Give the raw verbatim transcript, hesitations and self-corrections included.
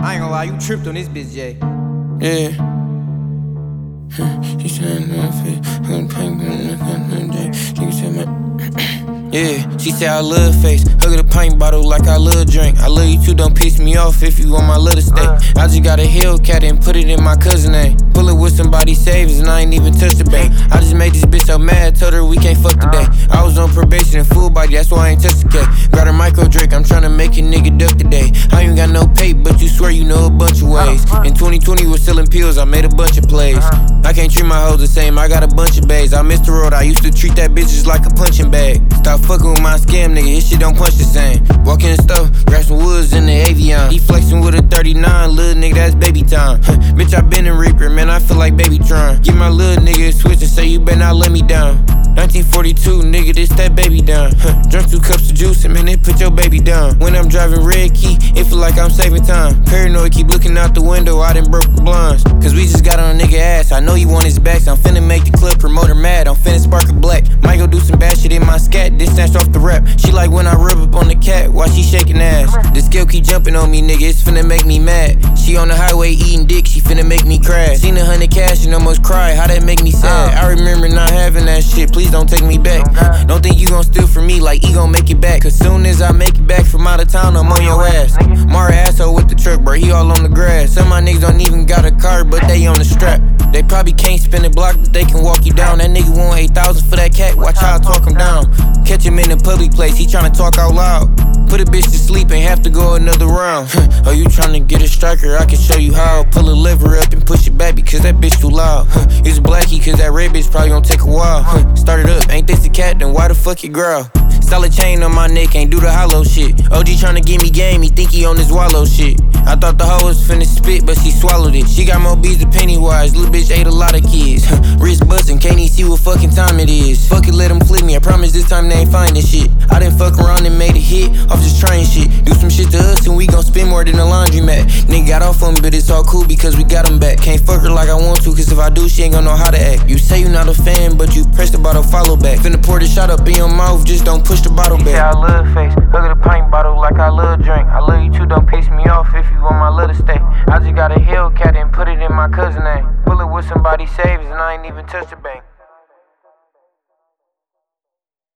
I ain't gonna lie, you tripped on this bitch, Jay. Yeah. She said my face, I'm pink, she said my. Yeah, she said I love face. Hug the pint bottle like I love drink. I love you too, don't piss me off if you want my little stay. I just got a Hellcat and put it in my cousin name. Pull it with somebody saves and I ain't even touch the bank. I just made this bitch so mad, told her we can't fuck today. I was on probation and full body, that's why I ain't touch the cake. Got a micro Drake, I'm tryna make a nigga duck today. I ain't got no pay, but you swear you know a bunch of ways. In twenty twenty was selling pills, I made a bunch of plays. I can't treat my hoes the same, I got a bunch of bays. I missed the road, I used to treat that bitch just like a punching bag. Stop fucking with my scam, nigga, his shit don't punch the same. Walk in the store, grab some woods in the Avion. He flexing with a thirty-nine, little nigga, that's baby time. Bitch, I been a Reaper, man, I feel like baby Tron. Get my little nigga a switch and say you better not let me down. nineteen forty-two, nigga, this that baby down. Drunk two cups of juice and man, they put your baby down. When I'm driving red key, it feel like I'm saving time. Paranoid, keep looking out the window, I done broke the blinds. Cause we just got on a nigga ass, I know he want his back, so I'm finna make the club promoter mad. I'm finna spark a black, might go do some bad shit in my scat, this snatched off the rap. She like when I rub up on the cat, while she shaking ass. The scale keep jumping on me, nigga, it's finna make me mad. She on the highway eating dick, she finna make me crash. Seen a hundred cash and almost cried, how that make me sad? I remember not having that shit, please don't take me back. Don't think you gon' steal from me like he gon' make it back. Cause soon as I make it back from out of town, I'm on your ass. Mara asshole with the truck, bro, he all on the grass. Some of my niggas don't even got a car, but they on the strap. They probably can't spin a block, but they can walk you down. That nigga want eight thousand for that cat, watch how I talk him down. Catch him in a public place, he tryna talk out loud. Put a bitch to sleep and have to go another round. Oh, you tryna get a striker, I can show you how. Pull a lever up and push it back because that bitch too loud. It's Blackie cause that red bitch probably gon' take a while. Start it up, ain't this the cat, then why the fuck you growl? Solid chain on my neck, ain't do the hollow shit. O G tryna give me game, he think he on this wallow shit. I thought the hoe was finna spit, but she swallowed it. She got more bees than Pennywise, little bitch ate a lot of kids. Wrist bustin', can't even see what fucking time it is. Fuck it, let them flip me, I promise this time they ain't findin' shit. I done fuck around and made a hit, off just trying shit. Do some shit to us and we gon' spend more than a laundromat. Nigga got off on me, but it's all cool because we got him back. Can't fuck her like I want to, cause if I do, she ain't gon' know how to act. You say you not a fan, but you press the bottle, follow back. Finna pour the shot up in your mouth, just don't push the bottle back. Yeah, I love face, hug the pint bottle like I love drink. I love you too, don't piss me off if you want my little stay. I just got a Hellcat and put it in my cousin name. Pull it with somebody saves and I ain't even touch the bank.